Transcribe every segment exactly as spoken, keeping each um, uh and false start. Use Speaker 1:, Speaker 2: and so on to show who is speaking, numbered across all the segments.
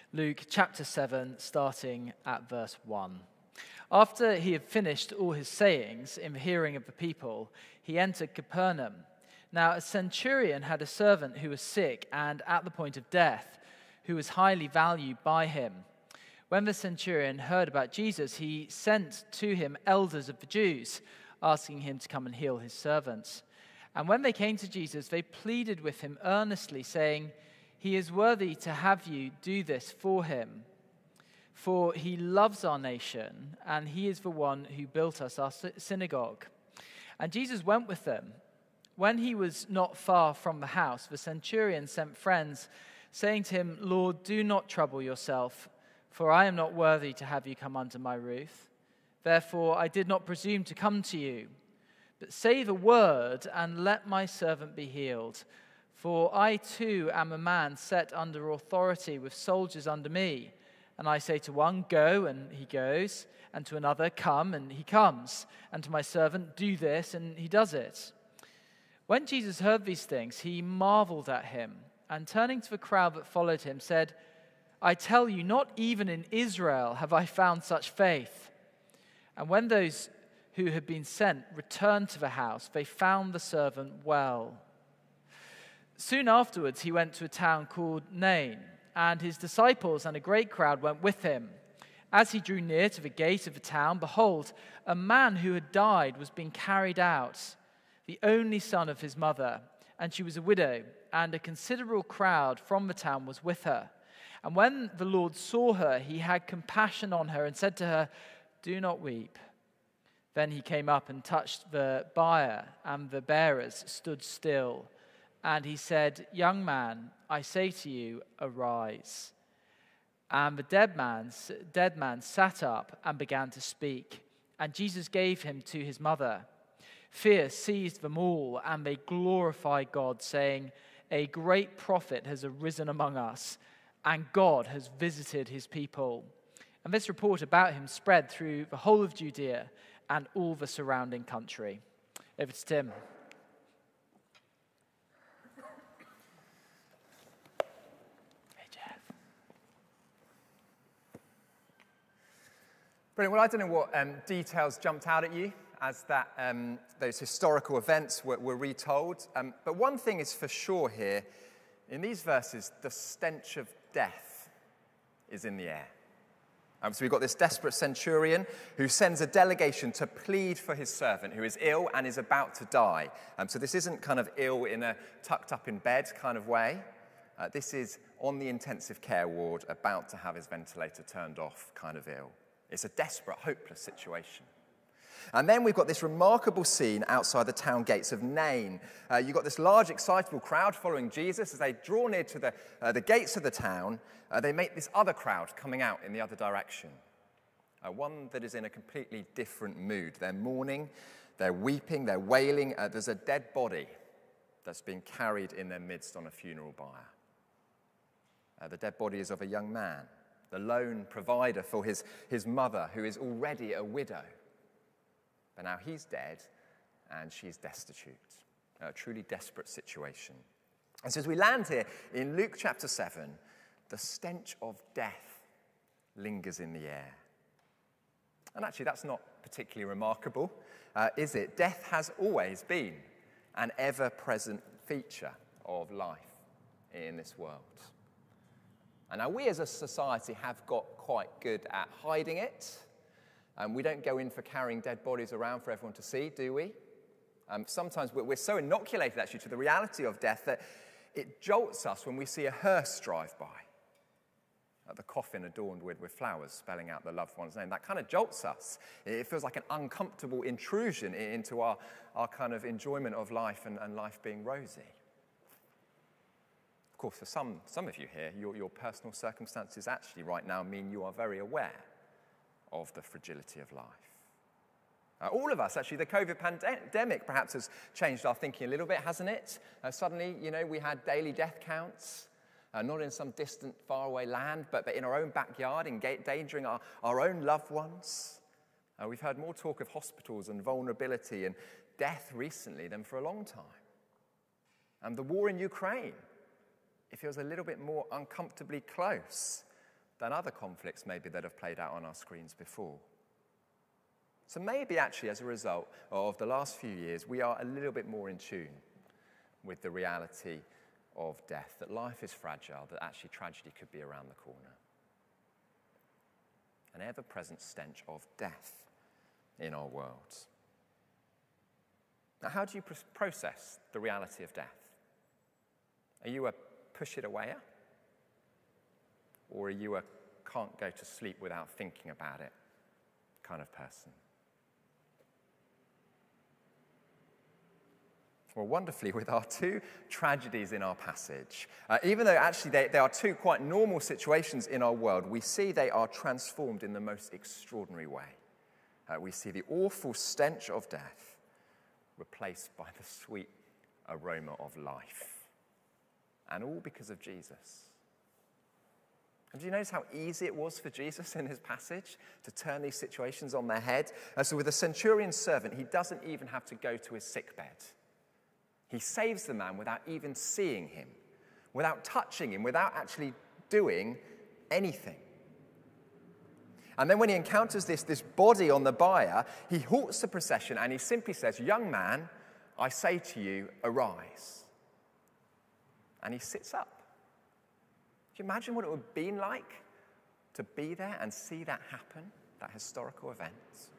Speaker 1: Luke chapter seven, starting at verse one. After he had finished all his sayings in the hearing of the people, he entered Capernaum. Now a centurion had a servant who was sick and at the point of death, who was highly valued by him. When the centurion heard about Jesus, he sent to him elders of the Jews, asking him to come and heal his servant. And when they came to Jesus, they pleaded with him earnestly, saying, "He is worthy to have you do this for him. For he loves our nation, and he is the one who built us our synagogue." And Jesus went with them. When he was not far from the house, the centurion sent friends, saying to him, "Lord, do not trouble yourself, for I am not worthy to have you come under my roof. Therefore I did not presume to come to you. But say the word, and let my servant be healed. For I too am a man set under authority with soldiers under me. And I say to one, 'Go,' and he goes, and to another, 'Come,' and he comes, and to my servant, 'Do this,' and he does it." When Jesus heard these things, he marveled at him, and turning to the crowd that followed him, said, "I tell you, not even in Israel have I found such faith." And when those who had been sent returned to the house, they found the servant well. Soon afterwards, he went to a town called Nain, and his disciples and a great crowd went with him. As he drew near to the gate of the town, behold, a man who had died was being carried out, the only son of his mother, and she was a widow, and a considerable crowd from the town was with her. And when the Lord saw her, he had compassion on her and said to her, "Do not weep." Then he came up and touched the bier, and the bearers stood still. And he said, "Young man, I say to you, arise." And the dead man, dead man sat up and began to speak. And Jesus gave him to his mother. Fear seized them all, and they glorified God, saying, "A great prophet has arisen among us, and God has visited his people." And this report about him spread through the whole of Judea and all the surrounding country. Over to Tim.
Speaker 2: Brilliant. Well, I don't know what um, details jumped out at you as that um, those historical events were, were retold. Um, but one thing is for sure here, in these verses, the stench of death is in the air. Um, so we've got this desperate centurion who sends a delegation to plead for his servant who is ill and is about to die. Um, so this isn't kind of ill in a tucked up in bed kind of way. Uh, this is on the intensive care ward, about to have his ventilator turned off kind of ill. It's a desperate, hopeless situation. And then we've got this remarkable scene outside the town gates of Nain. Uh, you've got this large, excitable crowd following Jesus. As they draw near to the, uh, the gates of the town, uh, they make this other crowd coming out in the other direction. Uh, one that is in a completely different mood. They're mourning, they're weeping, they're wailing. Uh, there's a dead body that's being carried in their midst on a funeral bier. Uh, the dead body is of a young man, the lone provider for his, his mother, who is already a widow. But now he's dead, and she's destitute. A truly desperate situation. And so as we land here in Luke chapter seven, the stench of death lingers in the air. And actually, that's not particularly remarkable, uh, is it? Death has always been an ever-present feature of life in this world. And now we as a society have got quite good at hiding it. Um, we don't go in for carrying dead bodies around for everyone to see, do we? Um, sometimes we're, we're so inoculated, actually, to the reality of death that it jolts us when we see a hearse drive by. Uh, the coffin adorned with, with flowers spelling out the loved one's name. That kind of jolts us. It feels like an uncomfortable intrusion into our, our kind of enjoyment of life and, and life being rosy. Of course, for some, some of you here, your, your personal circumstances actually right now mean you are very aware of the fragility of life. Uh, all of us, actually, the COVID pandemic perhaps has changed our thinking a little bit, hasn't it? Uh, suddenly, you know, we had daily death counts, uh, not in some distant, faraway land, but, but in our own backyard, endangering our, our own loved ones. Uh, we've heard more talk of hospitals and vulnerability and death recently than for a long time. And the war in Ukraine, it feels a little bit more uncomfortably close than other conflicts maybe that have played out on our screens before. So maybe actually as a result of the last few years, we are a little bit more in tune with the reality of death, that life is fragile, that actually tragedy could be around the corner. An ever-present stench of death in our world. Now, how do you pr- process the reality of death? Are you a push it awayer? Or are you a can't go to sleep without thinking about it kind of person? Well, wonderfully, with our two tragedies in our passage, uh, even though actually they, they are two quite normal situations in our world, we see they are transformed in the most extraordinary way. Uh, we see the awful stench of death replaced by the sweet aroma of life. And all because of Jesus. And do you notice how easy it was for Jesus in his passage to turn these situations on their head? Uh, so with the centurion's servant, he doesn't even have to go to his sickbed. He saves the man without even seeing him, without touching him, without actually doing anything. And then when he encounters this, this body on the bier, he halts the procession and he simply says, "Young man, I say to you, arise." And he sits up. Can you imagine what it would have been like to be there and see that happen, that historical event?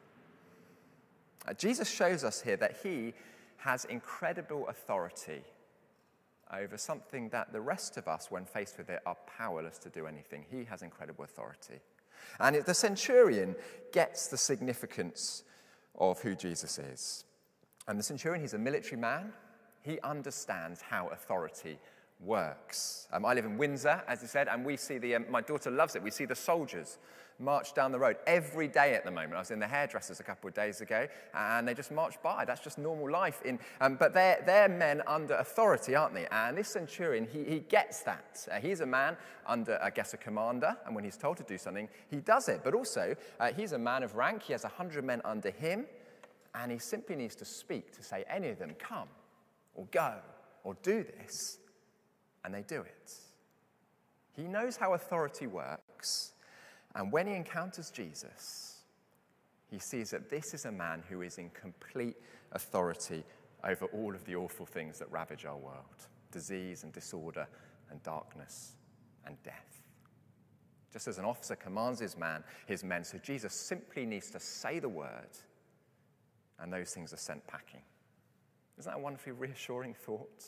Speaker 2: Uh, Jesus shows us here that he has incredible authority over something that the rest of us, when faced with it, are powerless to do anything. He has incredible authority. And it, the centurion gets the significance of who Jesus is. And the centurion, he's a military man. He understands how authority works. Um, I live in Windsor, as he said, and we see the, um, my daughter loves it, we see the soldiers march down the road every day at the moment. I was in the hairdressers a couple of days ago, and they just march by. That's just normal life. In, um, but they're, they're men under authority, aren't they? And this centurion, he, he gets that. Uh, he's a man under, I guess, a commander, and when he's told to do something, he does it. But also, uh, he's a man of rank. He has a hundred men under him, and he simply needs to speak to say, any of them, come, or go, or do this, and they do it. He knows how authority works. And when he encounters Jesus, he sees that this is a man who is in complete authority over all of the awful things that ravage our world. Disease and disorder and darkness and death. Just as an officer commands his man, his men, so Jesus simply needs to say the word, and those things are sent packing. Isn't that a wonderfully reassuring thought?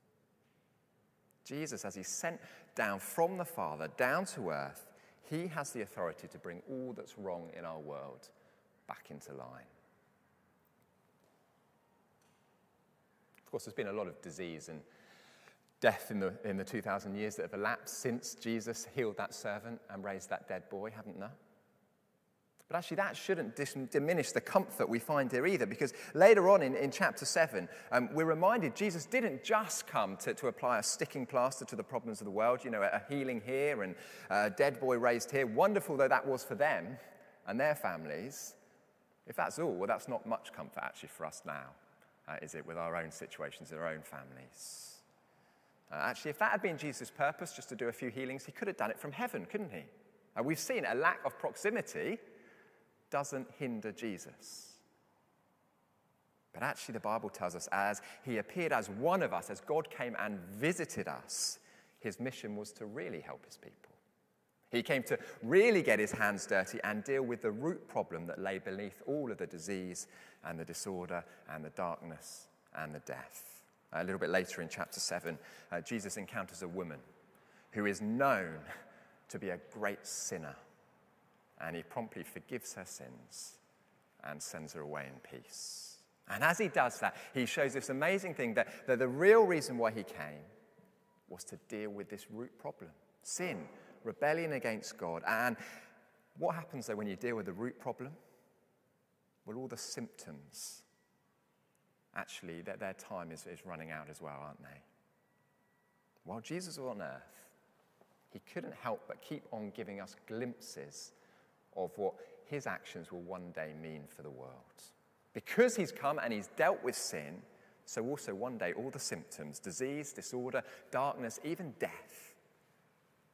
Speaker 2: Jesus, as he's sent down from the Father down to earth, he has the authority to bring all that's wrong in our world back into line. Of course, there's been a lot of disease and death in the, in the two thousand years that have elapsed since Jesus healed that servant and raised that dead boy, haven't there? But actually, that shouldn't dis- diminish the comfort we find here either, because later on in, in chapter seven, um, we're reminded Jesus didn't just come to, to apply a sticking plaster to the problems of the world, you know, a, a healing here and a dead boy raised here, wonderful though that was for them and their families. If that's all, well, that's not much comfort actually for us now, uh, is it, with our own situations, our own families. Uh, actually, if that had been Jesus' purpose, just to do a few healings, he could have done it from heaven, couldn't he? Uh, we've seen a lack of proximity doesn't hinder Jesus. But actually the Bible tells us as he appeared as one of us, as God came and visited us, his mission was to really help his people. He came to really get his hands dirty and deal with the root problem that lay beneath all of the disease and the disorder and the darkness and the death. A little bit later in chapter seven, uh, Jesus encounters a woman who is known to be a great sinner. And he promptly forgives her sins and sends her away in peace. And as he does that, he shows this amazing thing that, that the real reason why he came was to deal with this root problem. Sin, rebellion against God. And what happens though when you deal with the root problem? Well, all the symptoms, actually, that their time is, is running out as well, aren't they? While Jesus was on earth, he couldn't help but keep on giving us glimpses of what his actions will one day mean for the world. Because he's come and he's dealt with sin, so also one day all the symptoms, disease, disorder, darkness, even death,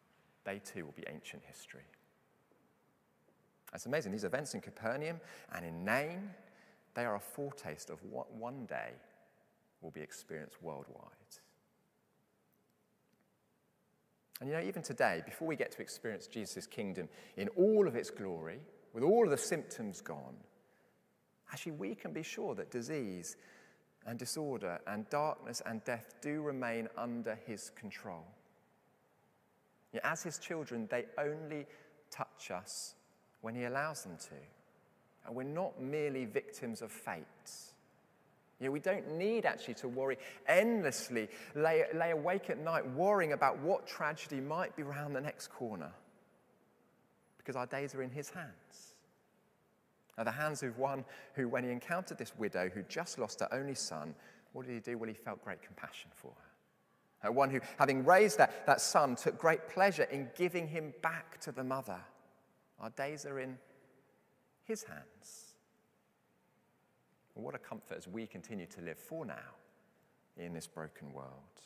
Speaker 2: they too will be ancient history. That's amazing. These events in Capernaum and in Nain, they are a foretaste of what one day will be experienced worldwide. And you know, even today, before we get to experience Jesus' kingdom in all of its glory, with all of the symptoms gone, actually we can be sure that disease and disorder and darkness and death do remain under his control. Yeah, as his children, they only touch us when he allows them to. And we're not merely victims of fate. You know, we don't need actually to worry endlessly, lay, lay awake at night worrying about what tragedy might be round the next corner, because our days are in his hands. Now, the hands of one who, when he encountered this widow who just lost her only son, what did he do? Well, he felt great compassion for her. Uh, one who, having raised that, that son, took great pleasure in giving him back to the mother. Our days are in his hands. And what a comfort as we continue to live for now in this broken world.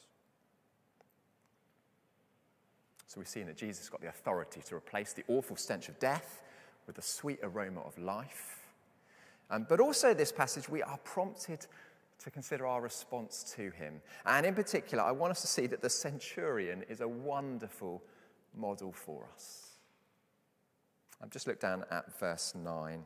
Speaker 2: So we've seen that Jesus has got the authority to replace the awful stench of death with the sweet aroma of life. Um, but also this passage, we are prompted to consider our response to him. And in particular, I want us to see that the centurion is a wonderful model for us. I've just looked down at verse nine.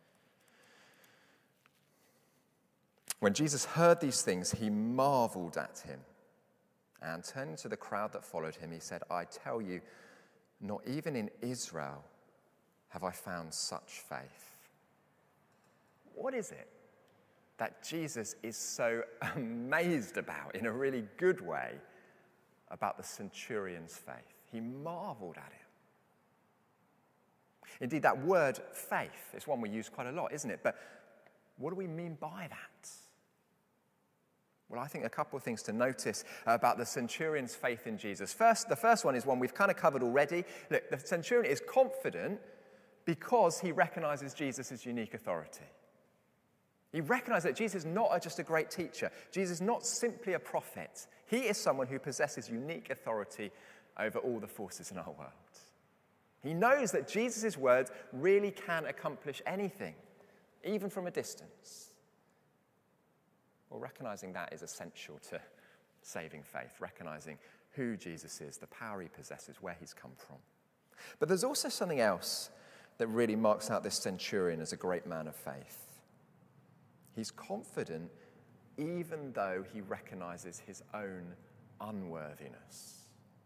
Speaker 2: When Jesus heard these things, he marveled at him. And turning to the crowd that followed him, he said, I tell you, not even in Israel have I found such faith. What is it that Jesus is so amazed about, in a really good way, about the centurion's faith? He marveled at it. Indeed, that word faith is one we use quite a lot, isn't it? But what do we mean by that? Well, I think a couple of things to notice about the centurion's faith in Jesus. First, the first one is one we've kind of covered already. Look, the centurion is confident because he recognizes Jesus' unique authority. He recognizes that Jesus is not just a great teacher. Jesus is not simply a prophet. He is someone who possesses unique authority over all the forces in our world. He knows that Jesus' words really can accomplish anything, even from a distance. Well, recognizing that is essential to saving faith, recognizing who Jesus is, the power he possesses, where he's come from. But there's also something else that really marks out this centurion as a great man of faith. He's confident even though he recognizes his own unworthiness.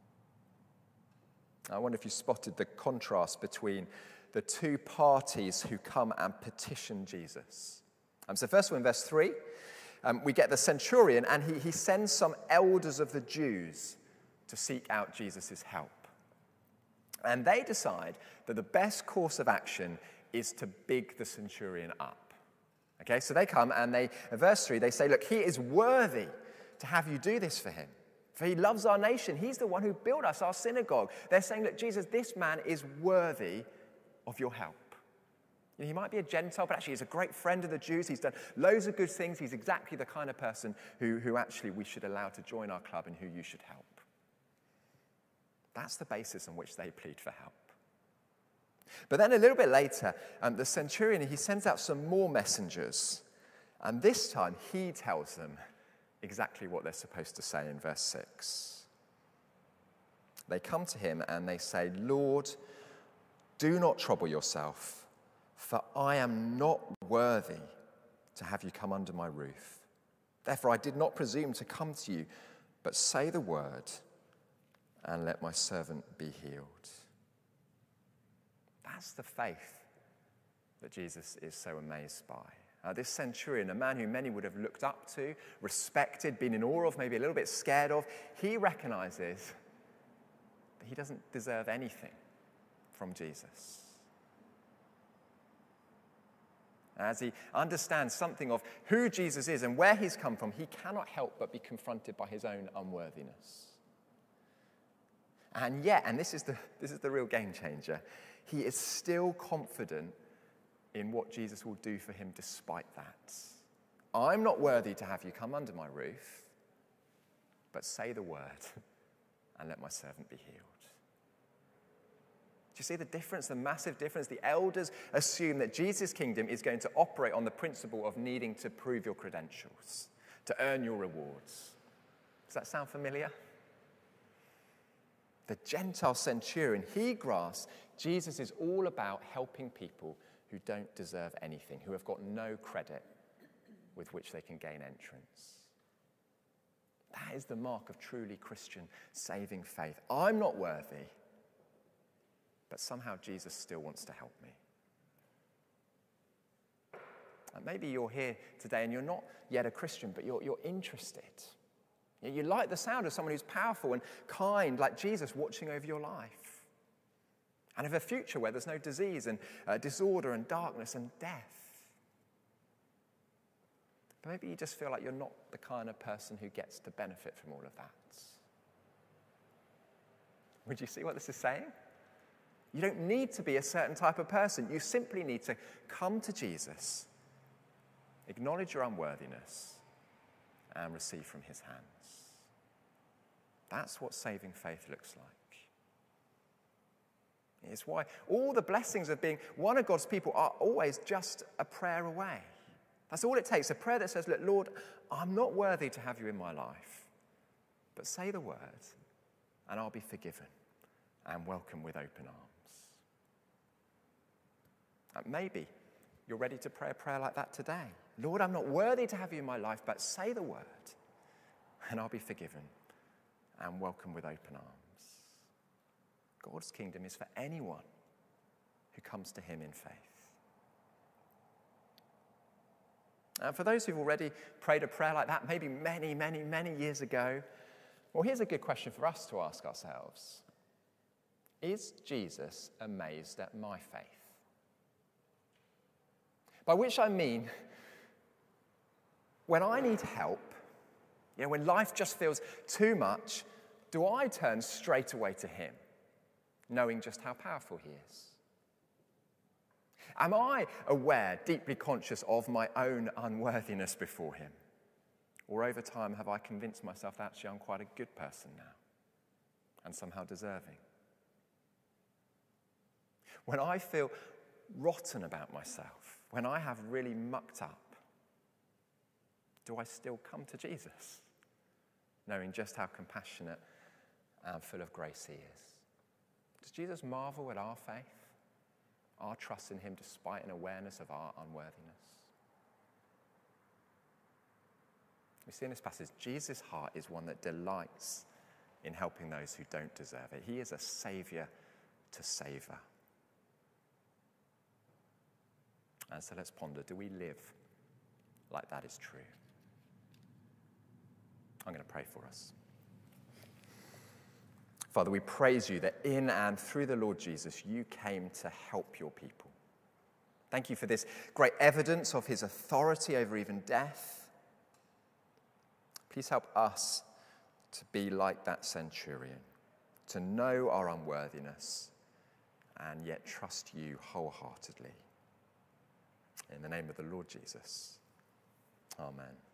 Speaker 2: I wonder if you spotted the contrast between the two parties who come and petition Jesus. Um, so first of all, in verse three, um, we get the centurion, and he, he sends some elders of the Jews to seek out Jesus' help. And they decide that the best course of action is to big the centurion up. Okay, so they come and they, in verse three, they say, look, he is worthy to have you do this for him. For he loves our nation. He's the one who built us, our synagogue. They're saying, look, Jesus, this man is worthy of your help. You know, he might be a Gentile, but actually he's a great friend of the Jews. He's done loads of good things. He's exactly the kind of person who, who actually we should allow to join our club and who you should help. That's the basis on which they plead for help. But then a little bit later, um, the centurion, he sends out some more messengers. And this time he tells them exactly what they're supposed to say in verse six. They come to him and they say, Lord, do not trouble yourself, for I am not worthy to have you come under my roof. Therefore I did not presume to come to you, but say the word, and let my servant be healed. That's the faith that Jesus is so amazed by. Uh, this centurion, a man who many would have looked up to, respected, been in awe of, maybe a little bit scared of, he recognizes that he doesn't deserve anything from Jesus. As he understands something of who Jesus is and where he's come from, he cannot help but be confronted by his own unworthiness. And yet, and this is the, this is the real game changer, he is still confident in what Jesus will do for him despite that. I'm not worthy to have you come under my roof, but say the word and let my servant be healed. you see the difference, the massive difference? The elders assume that Jesus' kingdom is going to operate on the principle of needing to prove your credentials, to earn your rewards. Does that sound familiar? The Gentile centurion, he grasps Jesus is all about helping people who don't deserve anything, who have got no credit with which they can gain entrance. That is the mark of truly Christian saving faith. I'm not worthy, but somehow Jesus still wants to help me. And maybe you're here today and you're not yet a Christian, but you're, you're interested. You like the sound of someone who's powerful and kind, like Jesus, watching over your life. And of a future where there's no disease and uh, disorder and darkness and death. But maybe you just feel like you're not the kind of person who gets to benefit from all of that. Would you see what this is saying? You don't need to be a certain type of person. You simply need to come to Jesus, acknowledge your unworthiness, and receive from his hands. That's what saving faith looks like. It's why all the blessings of being one of God's people are always just a prayer away. That's all it takes, a prayer that says, look, Lord, I'm not worthy to have you in my life, but say the word, and I'll be forgiven and welcome with open arms. And maybe you're ready to pray a prayer like that today. Lord, I'm not worthy to have you in my life, but say the word, and I'll be forgiven and welcome with open arms. God's kingdom is for anyone who comes to him in faith. And for those who've already prayed a prayer like that, maybe many, many, many years ago, well, here's a good question for us to ask ourselves. Is Jesus amazed at my faith? By which I mean, when I need help, you know, when life just feels too much, do I turn straight away to him, knowing just how powerful he is? Am I aware, deeply conscious of my own unworthiness before him? Or over time, have I convinced myself that actually I'm quite a good person now and somehow deserving? When I feel rotten about myself, when I have really mucked up, do I still come to Jesus, knowing just how compassionate and full of grace he is? Does Jesus marvel at our faith, our trust in him despite an awareness of our unworthiness? We see in this passage, Jesus' heart is one that delights in helping those who don't deserve it. He is a saviour to savour. And so let's ponder, do we live like that is true? I'm going to pray for us. Father, we praise you that in and through the Lord Jesus, you came to help your people. Thank you for this great evidence of his authority over even death. Please help us to be like that centurion, to know our unworthiness and yet trust you wholeheartedly. In the name of the Lord Jesus, amen.